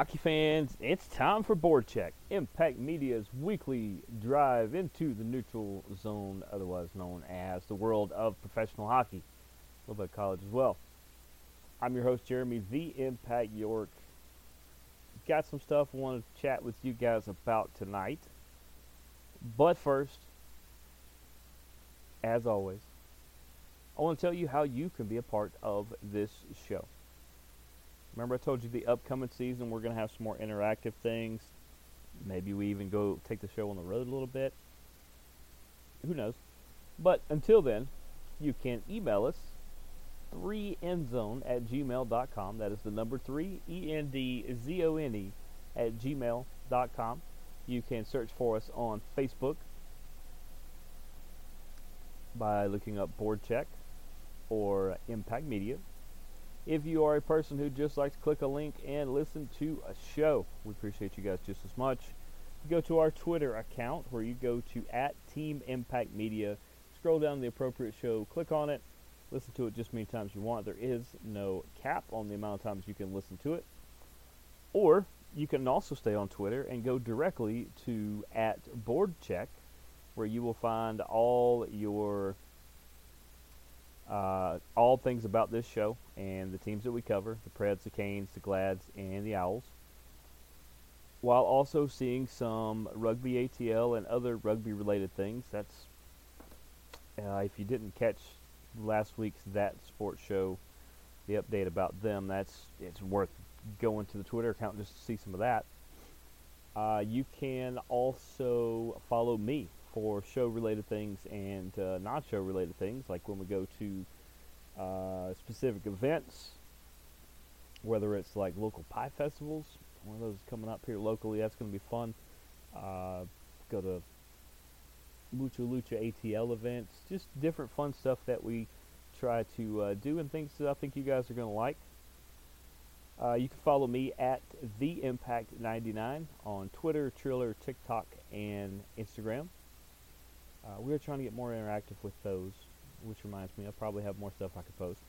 Hockey fans, it's time for Board Check, Impact Media's weekly drive into the neutral zone, otherwise known as the world of professional hockey, a little bit of college as well. I'm your host, Jeremy, the Impact York. Got some stuff I want to chat with you guys about tonight. But first, as always, I want to tell you how you can be a part of this show. Remember I told you the upcoming season we're going to have some more interactive things. Maybe we even go take the show on the road a little bit. Who knows? But until then, you can email us 3endzone@gmail.com. That is the number 3, ENDZONE @gmail.com. You can search for us on Facebook by looking up Board Check or Impact Media. If you are a person who just likes to click a link and listen to a show, we appreciate you guys just as much. Go to our Twitter account where you go to @TeamImpactMedia. Scroll down to the appropriate show, click on it, listen to it just as many times you want. There is no cap on the amount of times you can listen to it. Or you can also stay on Twitter and go directly to @BoardCheck, where you will find all your all things about this show and the teams that we cover, the Preds, the Canes, the Glads, and the Owls, while also seeing some rugby ATL and other rugby-related things. That's if you didn't catch last week's That Sports Show, the update about them, it's worth going to the Twitter account just to see some of that. You can also follow me for show-related things and non-show-related things, like when we go to specific events, whether it's like local pie festivals. One of those coming up here locally, that's going to be fun. Go to Lucha ATL events, just different fun stuff that we try to do and things that I think you guys are going to like. You can follow me at TheImpact99 on Twitter, Triller, TikTok, and Instagram. We're trying to get more interactive with those, which reminds me, I'll probably have more stuff I could post.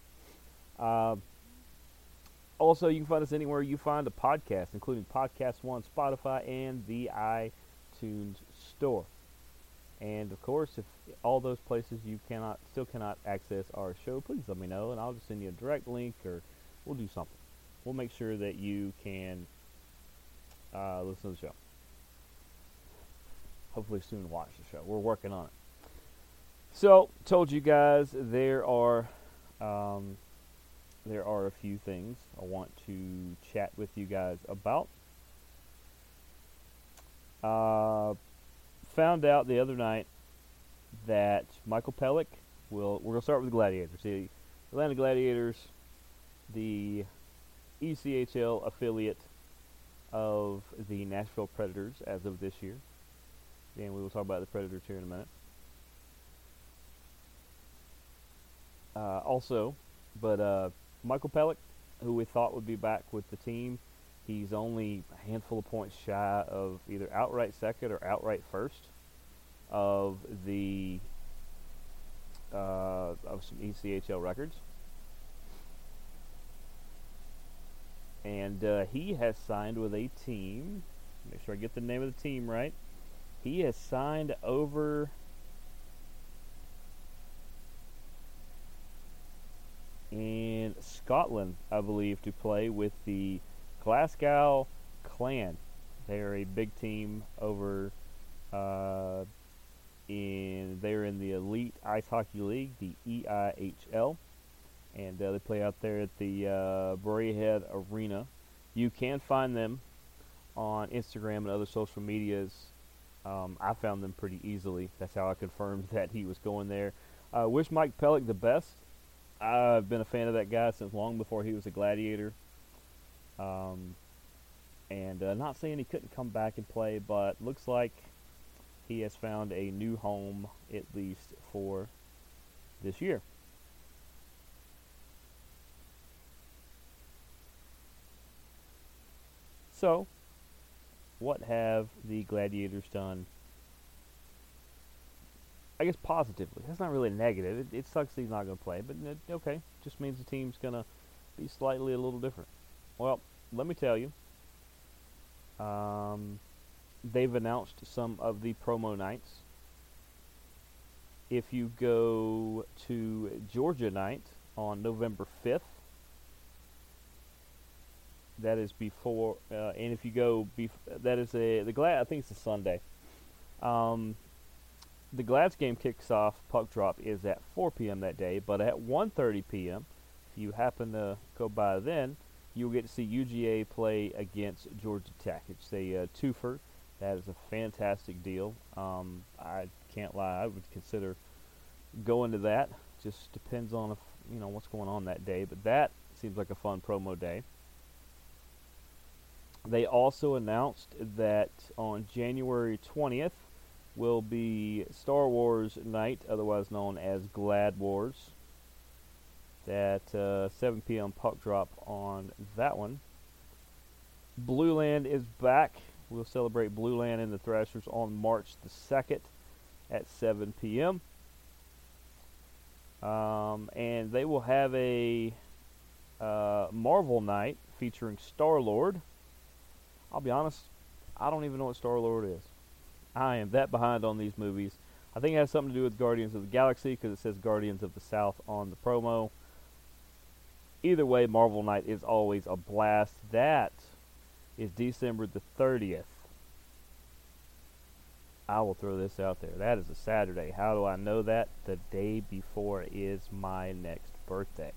Also, you can find us anywhere you find a podcast, including Podcast One, Spotify, and the iTunes Store. And, of course, if all those places you still cannot access our show, please let me know, and I'll just send you a direct link, or we'll do something. We'll make sure that you can listen to the show. Hopefully soon watch the show. We're working on it. So, told you guys there are a few things I want to chat with you guys about. Found out the other night that Michael Pelech we're going to start with the Gladiators. The Atlanta Gladiators, the ECHL affiliate of the Nashville Predators as of this year. And we will talk about the Predators here in a minute. Michael Pelech, who we thought would be back with the team, he's only a handful of points shy of either outright second or outright first of the of some ECHL records. And he has signed with a team. Make sure I get the name of the team right. He has signed over in Scotland, I believe, to play with the Glasgow Clan. They are a big team over they're in the Elite Ice Hockey League, the EIHL. And they play out there at the Braehead Arena. You can find them on Instagram and other social medias. I found them pretty easily. That's how I confirmed that he was going there. Wish Mike Pelech the best. I've been a fan of that guy since long before he was a Gladiator. Not saying he couldn't come back and play, but looks like he has found a new home, at least for this year. So, what have the Gladiators done? I guess positively. That's not really negative. It sucks that he's not going to play, but okay. Just means the team's going to be slightly a little different. Well, let me tell you, They've announced some of the promo nights. If you go to Georgia night on November 5th, that is before, and if you go, that is the Glad. I think it's a Sunday. Um, the Glads game kicks off. Puck drop is at 4 p.m. that day, but at 1:30 p.m., if you happen to go by then, you'll get to see UGA play against Georgia Tech. It's a twofer. That is a fantastic deal. I can't lie. I would consider going to that. Just depends on if what's going on that day, but that seems like a fun promo day. They also announced that on January 20th will be Star Wars Night, otherwise known as Glad Wars. That 7 p.m. puck drop on that one. Blue Land is back. We'll celebrate Blue Land and the Thrashers on March the 2nd at 7 p.m. And they will have a Marvel Night featuring Star-Lord. I'll be honest, I don't even know what Star-Lord is. I am that behind on these movies. I think it has something to do with Guardians of the Galaxy because it says Guardians of the South on the promo. Either way, Marvel Night is always a blast. That is December the 30th. I will throw this out there. That is a Saturday. How do I know that? The day before is my next birthday.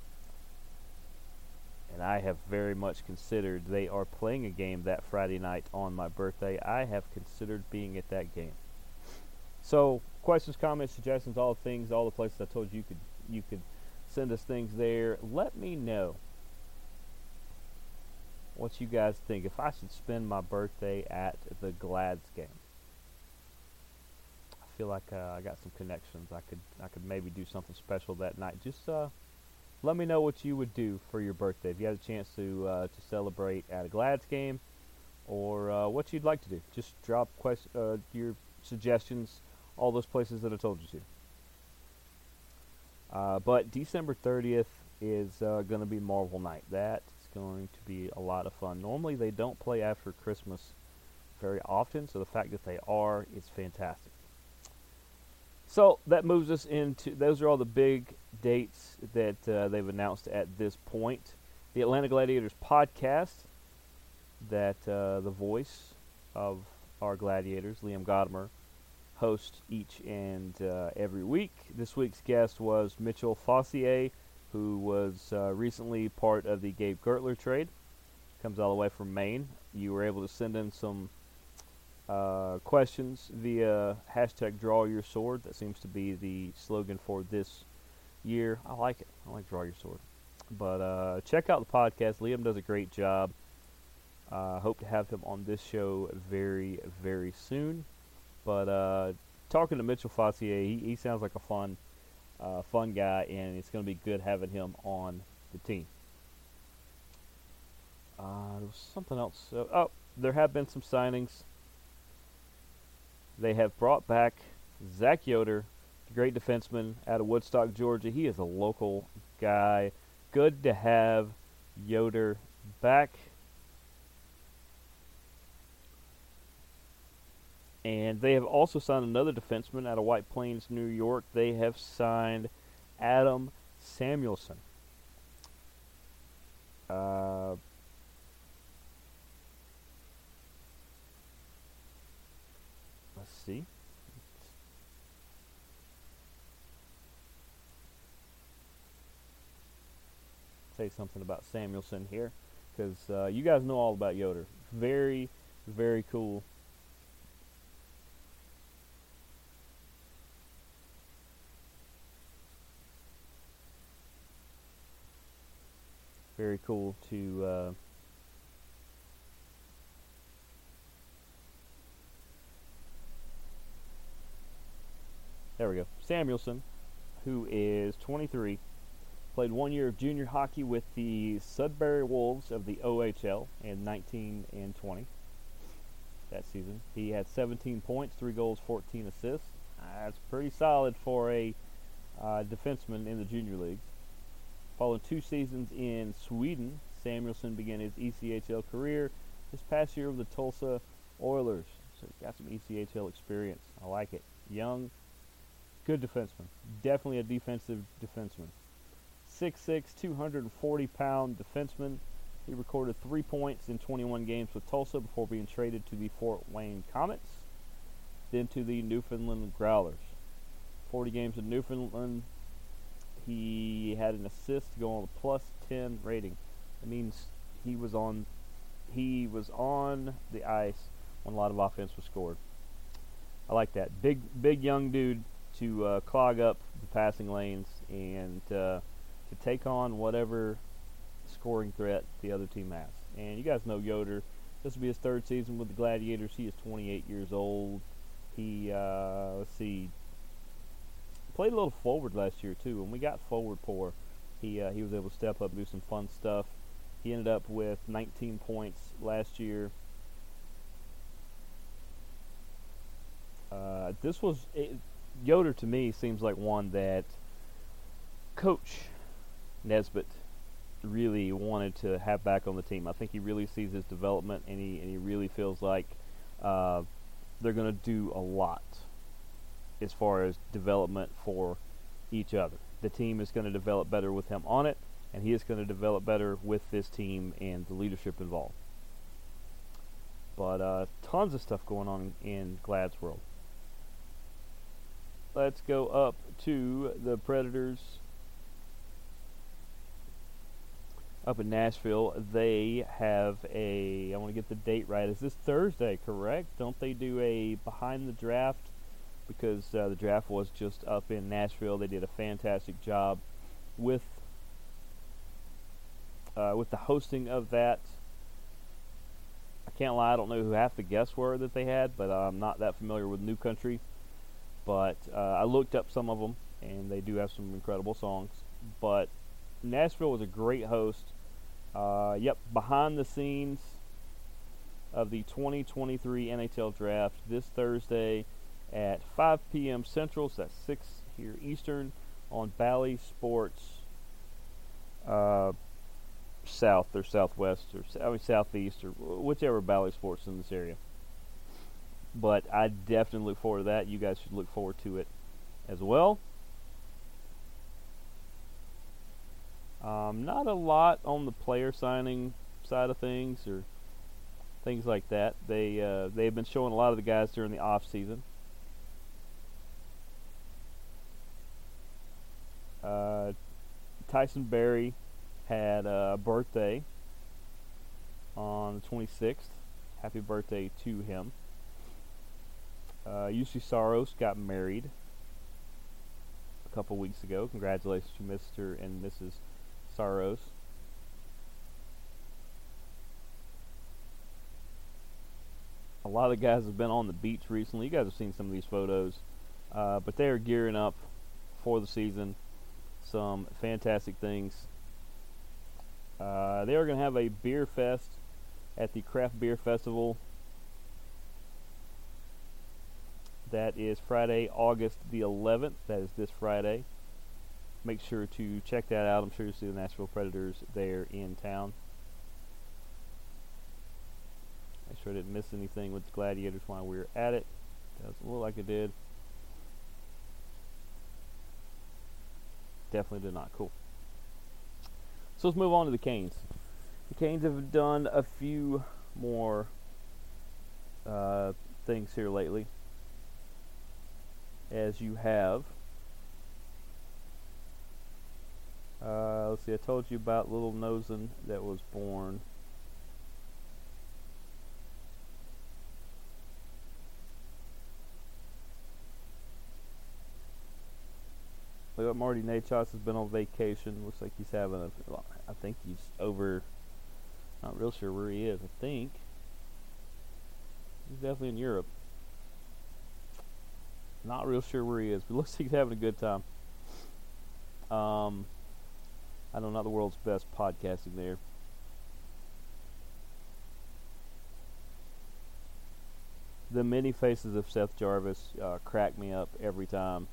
And I have very much considered, they are playing a game that Friday night on my birthday. I have considered being at that game. So, questions, comments, suggestions, all the things, all the places I told you you could send us things there. Let me know what you guys think. If I should spend my birthday at the Glads game, I feel like I got some connections. I could maybe do something special that night. Just let me know what you would do for your birthday if you had a chance to celebrate at a Glads game, or what you'd like to do. Just drop your suggestions, all those places that I told you to. But December 30th is going to be Marvel Night. That is going to be a lot of fun. Normally they don't play after Christmas very often, so the fact that they are is fantastic. So that moves us into, those are all the big dates that they've announced at this point. The Atlanta Gladiators podcast, that the voice of our Gladiators, Liam Godimer, hosts each and every week. This week's guest was Mitchell Fossier, who was recently part of the Gabe Gertler trade. Comes all the way from Maine. You were able to send in some questions via hashtag Draw Your Sword. That seems to be the slogan for this year. I like it. I like Draw Your Sword. But check out the podcast. Liam does a great job. Hope to have him on this show very, very soon. But talking to Mitchell Fossier, he sounds like a fun guy, and it's going to be good having him on the team. There was something else. There have been some signings. They have brought back Zach Yoder, the great defenseman out of Woodstock, Georgia. He is a local guy. Good to have Yoder back. And they have also signed another defenseman out of White Plains, New York. They have signed Adam Samuelson. Let's see. Say something about Samuelson here, because you guys know all about Yoder. Very, very cool. Very cool to there we go. Samuelson, who is 23, played 1 year of junior hockey with the Sudbury Wolves of the OHL in 19 and 20 that season. He had 17 points, 3 goals, 14 assists. That's pretty solid for a defenseman in the junior leagues. Following 2 seasons in Sweden, Samuelson began his ECHL career this past year with the Tulsa Oilers. So got some ECHL experience. I like it. Young, good defenseman. Definitely a defensive defenseman. 6'6", 240-pound defenseman. He recorded 3 points in 21 games with Tulsa before being traded to the Fort Wayne Comets, then to the Newfoundland Growlers. 40 games in Newfoundland. He had an assist to go on a plus 10 rating. That means he was on the ice when a lot of offense was scored. I like that. Big young dude to clog up the passing lanes and to take on whatever scoring threat the other team has. And you guys know Yoder. This will be his third season with the Gladiators. He is 28 years old. He, played a little forward last year too. When we got forward poor, he was able to step up and do some fun stuff. He ended up with 19 points last year. Yoder to me seems like one that Coach Nesbitt really wanted to have back on the team. I think he really sees his development, and he really feels like they're going to do a lot as far as development for each other. The team is going to develop better with him on it, and he is going to develop better with this team and the leadership involved. But tons of stuff going on in Glad's world. Let's go up to the Predators up in Nashville. They have I want to get the date right. Is this Thursday, correct? Don't they do a behind the draft? Because the draft was just up in Nashville. They did a fantastic job with the hosting of that. I can't lie, I don't know who half the guests were that they had, but I'm not that familiar with New Country. But I looked up some of them, and they do have some incredible songs. But Nashville was a great host. Behind the scenes of the 2023 NHL Draft this Thursday at 5 p.m. Central, so that's 6 here Eastern, on Bally Sports South or Southwest, or Southeast, or whichever Bally Sports in this area. But I definitely look forward to that. You guys should look forward to it as well. Not a lot on the player signing side of things or things like that. They've been showing a lot of the guys during the off season. Tyson Berry had a birthday on the 26th. Happy birthday to him. UC Saros got married a couple weeks ago. Congratulations to Mr. and Mrs. Saros. A lot of guys have been on the beach recently. You guys have seen some of these photos. But they are gearing up for the season. Some fantastic things. They are going to have a beer fest at the Craft Beer Festival. That is Friday, August the 11th. That is this Friday. Make sure to check that out. I'm sure you'll see the Nashville Predators there in town. Make sure I didn't miss anything with the Gladiators while we were at it. Doesn't look like it did. Definitely did not. Cool. So let's move on to the Canes. The Canes have done a few more things here lately. As you have. Let's see, I told you about little Nosen that was born. Look at Marty Nachos has been on vacation. Looks like he's having I think he's over, not real sure where he is. I think he's definitely in Europe. Not real sure where he is, but looks like he's having a good time. I know, not the world's best podcasting there. The many faces of Seth Jarvis crack me up every time.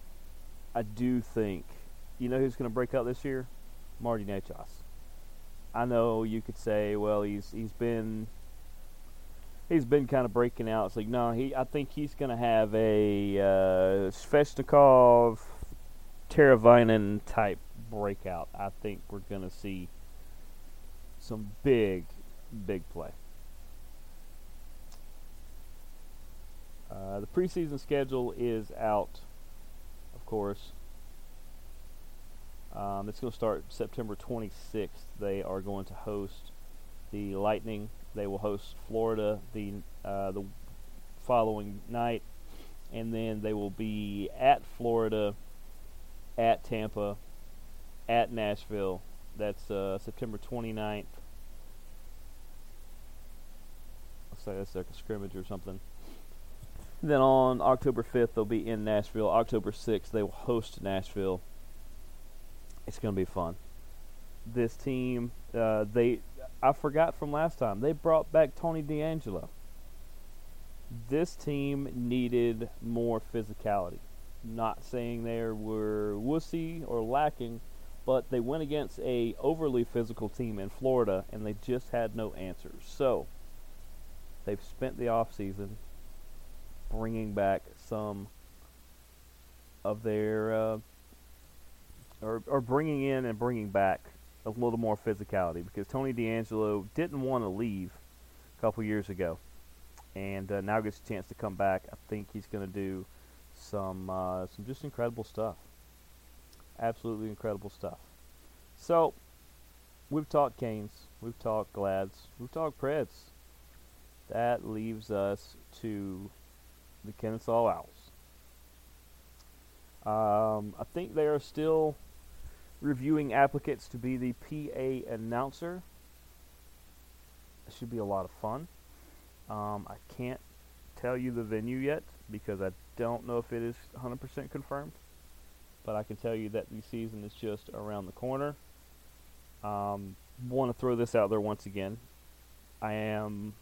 I do think, you know who's going to break out this year? Marty Nachos. I know you could say, well, he's been kind of breaking out. It's like, no, I think he's going to have a Svechnikov, Teravainen type breakout. I think we're going to see some big play. The preseason schedule is out, of course. It's going to start September 26th. They are going to host the Lightning. They will host Florida the following night, and then they will be at Florida, at Tampa, at Nashville. That's September 29th. Looks like that's like a scrimmage or something. Then on October 5th, they'll be in Nashville. October 6th, they will host Nashville. It's going to be fun. This team, I forgot from last time, they brought back Tony DeAngelo. This team needed more physicality. Not saying they were wussy or lacking, but they went against a overly physical team in Florida, and they just had no answers. So, they've spent the offseason bringing back some of their, or bringing in and bringing back a little more physicality, because Tony DeAngelo didn't want to leave a couple years ago, and now gets a chance to come back. I think he's going to do some just incredible stuff. Absolutely incredible stuff. So, we've talked Canes, we've talked Glads, we've talked Preds. That leaves us to the Kennesaw Owls. I think they are still reviewing applicants to be the PA announcer. It should be a lot of fun. I can't tell you the venue yet because I don't know if it is 100% confirmed, but I can tell you that the season is just around the corner. Want to throw this out there once again. I am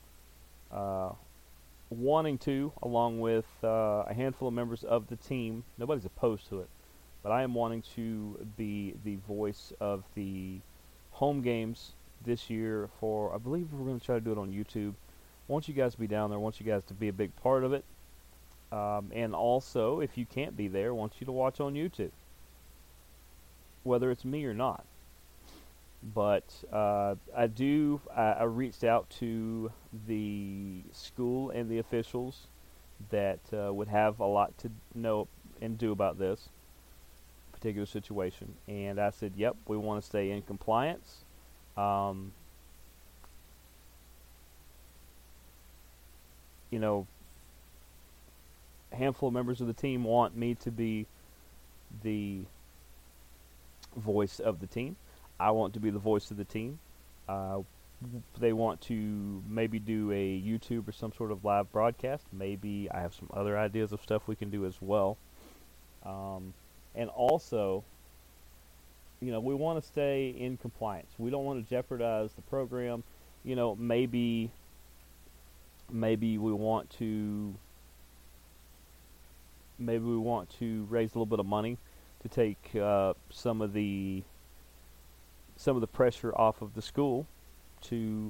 wanting to, along with a handful of members of the team, nobody's opposed to it, but I am wanting to be the voice of the home games this year for, I believe we're going to try to do it on YouTube. I want you guys to be down there. I want you guys to be a big part of it. And also, if you can't be there, I want you to watch on YouTube, whether it's me or not. But I reached out to the school and the officials that would have a lot to know and do about this particular situation. And I said, yep, we want to stay in compliance. You know, a handful of members of the team want me to be the voice of the team. I want to be the voice of the team. They want to maybe do a YouTube or some sort of live broadcast. Maybe I have some other ideas of stuff we can do as well. And also, you know, we want to stay in compliance. We don't want to jeopardize the program. You know, maybe we want to raise a little bit of money to take some of the pressure off of the school to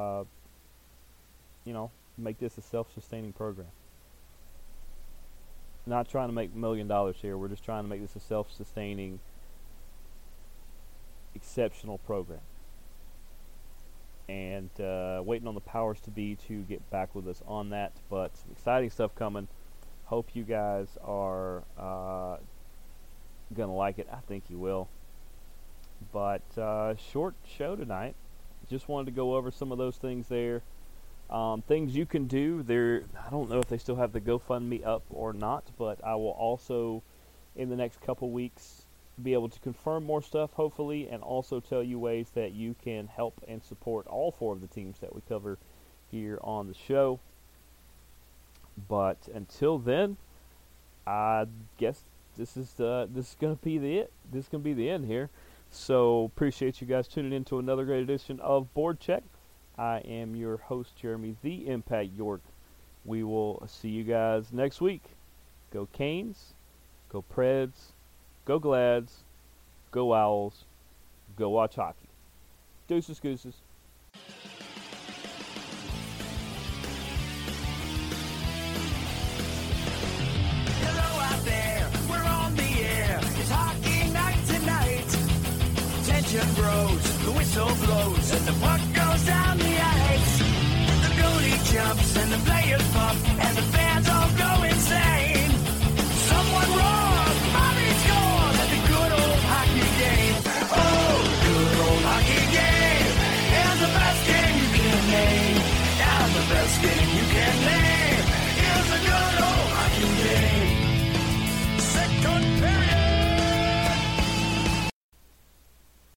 make this a self-sustaining program. Not trying to make $1 million here. We're just trying to make this a self-sustaining, exceptional program. And waiting on the powers to be to get back with us on that. But some exciting stuff coming. Hope you guys are going to like it. I think you will. But short show tonight. Just wanted to go over some of those things there. Things you can do. I don't know if they still have the GoFundMe up or not, but I will also, in the next couple weeks, be able to confirm more stuff, hopefully, and also tell you ways that you can help and support all 4 of the teams that we cover here on the show. But until then, I guess this is going to be it. This is going to be the end here. So appreciate you guys tuning in to another great edition of Board Check. I am your host, Jeremy the Impact York. We will see you guys next week. Go Canes, go Preds, go Glads, go Owls, go watch hockey. Deuces, gooses. Hello out there, we're on the air. It's hockey night tonight. Tension grows, the whistle blows, and the puck goes down the ice. The goalie jumps and the players pump, and the